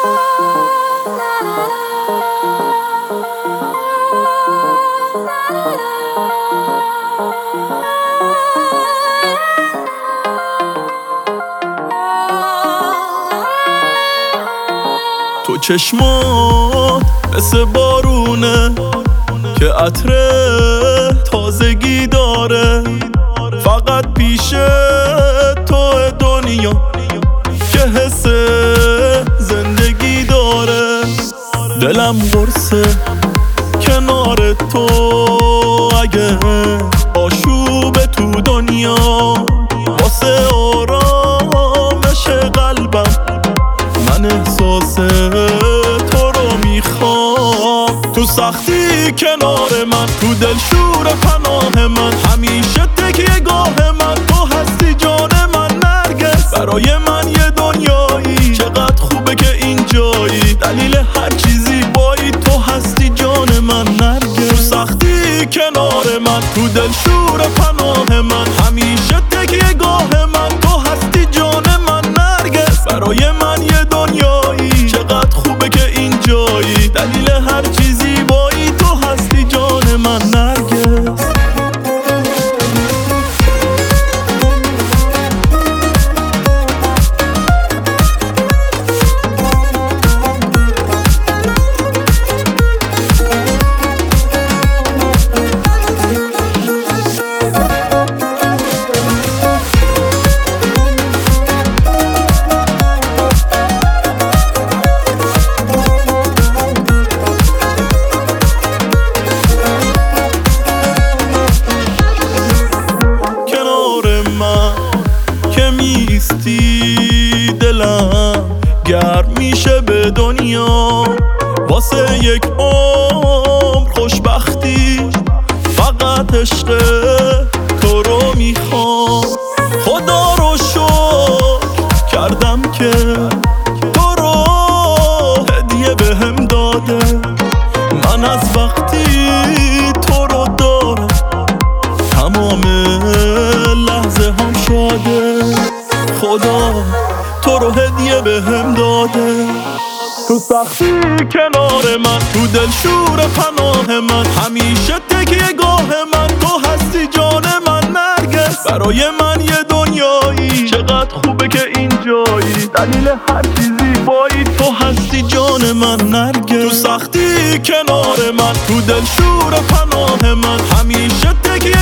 تو چشمات مثل بارونه که عطر تازگی داره، فقط پیش تو دنیا که حس زندگی داره. دلم قرصه کنار تو، اگه آشوب تو دنیا واسه آرامش قلبم من احساس تو رو میخوام. تو سختی کنار من، تو دلشور پناه من، همیشه تکیه گاه من. تو هستی جان من نرگس، برای من یه دنیایی. چقدر خوبه که اینجایی، دلیل هر چیزی بایی. تو هستی جان من نرگس. تو سختی کنار من، تو دلشور پناه من، همیشه تکیه گاه من. تو هستی جان من نرگس، برای من یه دنیایی. چقدر خوبه که اینجایی، دلیل هر چیزی بایی. تو هستی جان من نرگس. دلم گرم میشه به دنیا، واسه یک عمر خوشبختی. فقط عشق تو رو میخوام. خدا رو شکر کردم که تو رو هدیه بهم داده. من از وقتی تو رو دارم تمام لحظه هم شاده. خدا تو رو هدیه بهم داده. تو سختی کنار من، تو دلشور پناه من، همیشه تکیه گاه من. تو هستی جان من نرگس، برای من یه دنیایی. چقدر خوبه که اینجایی، دلیل هر چیزی بایی. تو هستی جان من نرگس. تو سختی کنار من، تو دلشور پناه من، همیشه تکیه